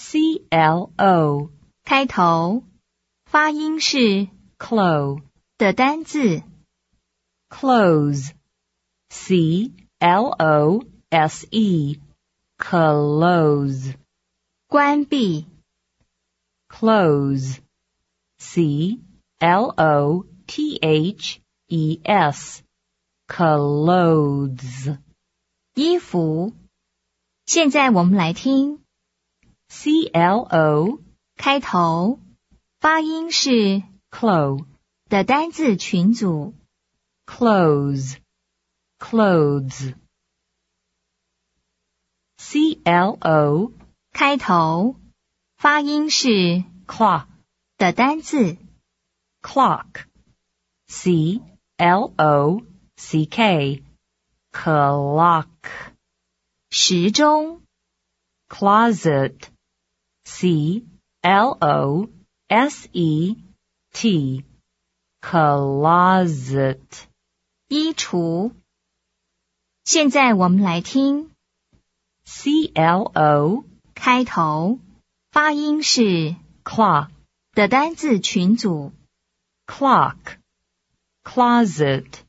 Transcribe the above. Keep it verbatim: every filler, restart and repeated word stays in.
C L O 开头，发音是 clo 的单字。 close C L O S E close 关闭。 close C L O T H E S clothes 衣服。现在我们来听 C L O 开头，发音是 clo 的单字群组。 close clothes C L O 开头，发音是 clock 的单字。 clock C L O C K clock 时钟。 closet C L O S E T closet 衣橱。现在我们来听 C L O 开头，发音是 clock 的单字群组。 clock closet